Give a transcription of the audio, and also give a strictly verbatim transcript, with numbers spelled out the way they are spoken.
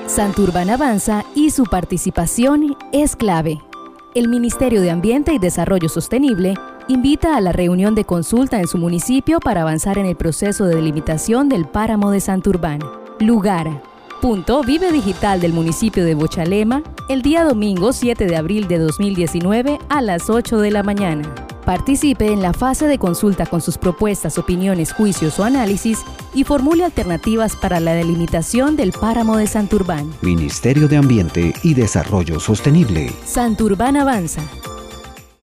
Santurbán avanza y su participación es clave. El Ministerio de Ambiente y Desarrollo Sostenible invita a la reunión de consulta en su municipio para avanzar en el proceso de delimitación del páramo de Santurbán. Lugar: Punto Vive Digital del municipio de Bochalema, el día domingo siete de abril de dos mil diecinueve a las ocho de la mañana. Participe en la fase de consulta con sus propuestas, opiniones, juicios o análisis y formule alternativas para la delimitación del páramo de Santurbán. Ministerio de Ambiente y Desarrollo Sostenible. Santurbán avanza.